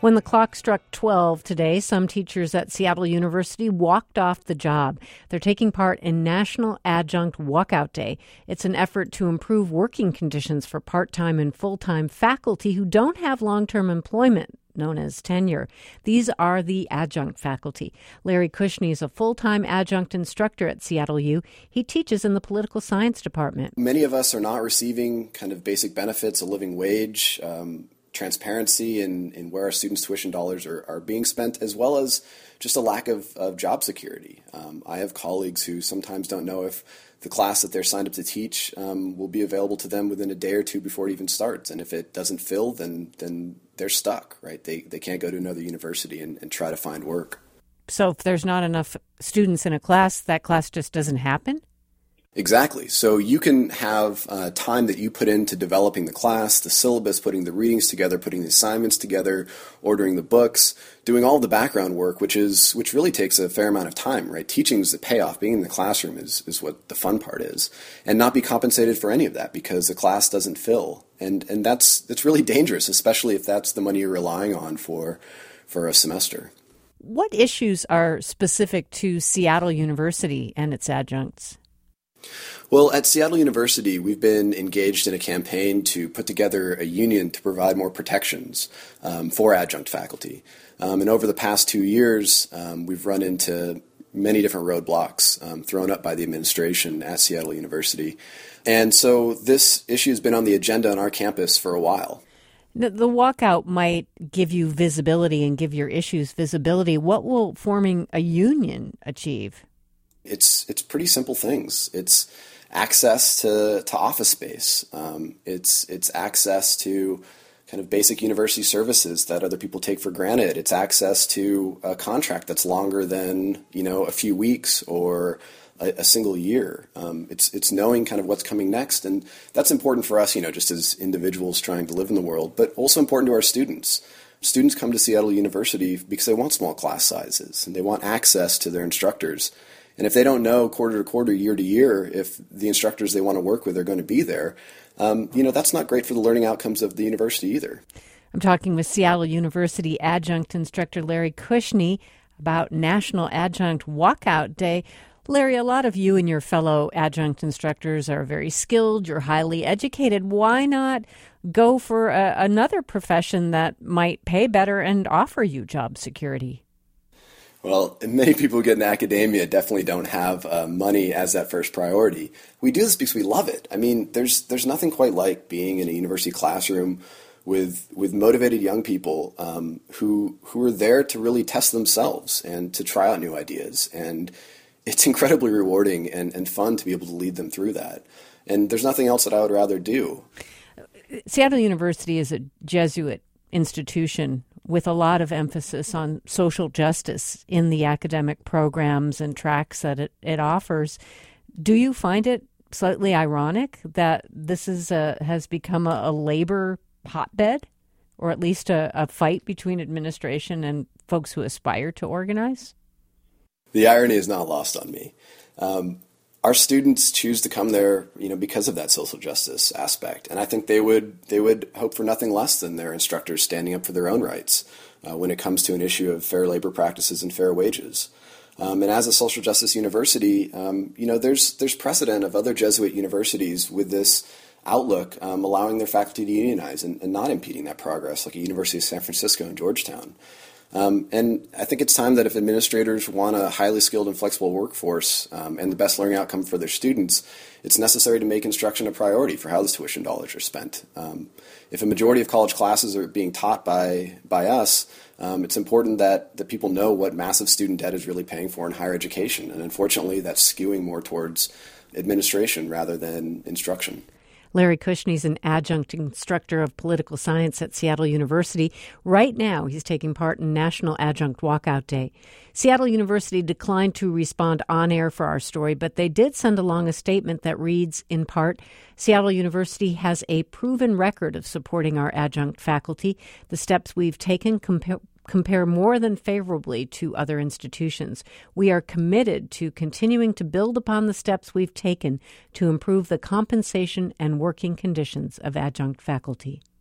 When the clock struck 12 today, some teachers at Seattle University walked off the job. They're taking part in National Adjunct Walkout Day. It's an effort to improve working conditions for part-time and full-time faculty who don't have long-term employment, known as tenure. These are the adjunct faculty. Larry Cushney is a full-time adjunct instructor at Seattle U. He teaches in the political science department. Many of us are not receiving kind of basic benefits, a living wage, transparency in where our students' tuition dollars are being spent, as well as just a lack of job security. I have colleagues who sometimes don't know if the class that they're signed up to teach will be available to them within a day or two before it even starts. And if it doesn't fill, then they're stuck, right? They can't go to another university and try to find work. So if there's not enough students in a class, that class just doesn't happen? Exactly. So you can have time that you put into developing the class, the syllabus, putting the readings together, putting the assignments together, ordering the books, doing all the background work, which really takes a fair amount of time, right? Teaching is the payoff. Being in the classroom is what the fun part is, and not be compensated for any of that because the class doesn't fill. And that's really dangerous, especially if that's the money you're relying on for a semester. What issues are specific to Seattle University and its adjuncts? Well, at Seattle University, we've been engaged in a campaign to put together a union to provide more protections for adjunct faculty. And over the past 2 years, we've run into many different roadblocks thrown up by the administration at Seattle University. And so this issue has been on the agenda on our campus for a while. The walkout might give you visibility and give your issues visibility. What will forming a union achieve? It's pretty simple things. It's access to office space. It's access to kind of basic university services that other people take for granted. It's access to a contract that's longer than, a few weeks or a single year. It's knowing kind of what's coming next. And that's important for us, just as individuals trying to live in the world, but also important to our students. Students come to Seattle University because they want small class sizes and they want access to their instructors. And if they don't know quarter to quarter, year to year, if the instructors they want to work with are going to be there, that's not great for the learning outcomes of the university either. I'm talking with Seattle University adjunct instructor Larry Cushney about National Adjunct Walkout Day. Larry, a lot of you and your fellow adjunct instructors are very skilled. You're highly educated. Why not go for another profession that might pay better and offer you job security? Well, many people who get in academia definitely don't have money as that first priority. We do this because we love it. I mean, there's nothing quite like being in a university classroom with motivated young people who are there to really test themselves and to try out new ideas. And it's incredibly rewarding and fun to be able to lead them through that. And there's nothing else that I would rather do. Seattle University is a Jesuit institution with a lot of emphasis on social justice in the academic programs and tracks that it offers. Do you find it slightly ironic that this has become a labor hotbed, or at least a fight between administration and folks who aspire to organize? The irony is not lost on me. Our students choose to come there, because of that social justice aspect, and I think they would hope for nothing less than their instructors standing up for their own rights when it comes to an issue of fair labor practices and fair wages. And as a social justice university, there's precedent of other Jesuit universities with this outlook, allowing their faculty to unionize and not impeding that progress, like a University of San Francisco and Georgetown. And I think it's time that if administrators want a highly skilled and flexible workforce and the best learning outcome for their students, it's necessary to make instruction a priority for how the tuition dollars are spent. If a majority of college classes are being taught by us, it's important that people know what massive student debt is really paying for in higher education. And unfortunately, that's skewing more towards administration rather than instruction. Larry Cushney is an adjunct instructor of political science at Seattle University. Right now, he's taking part in National Adjunct Walkout Day. Seattle University declined to respond on air for our story, but they did send along a statement that reads, in part, Seattle University has a proven record of supporting our adjunct faculty. The steps we've taken compare more than favorably to other institutions. We are committed to continuing to build upon the steps we've taken to improve the compensation and working conditions of adjunct faculty.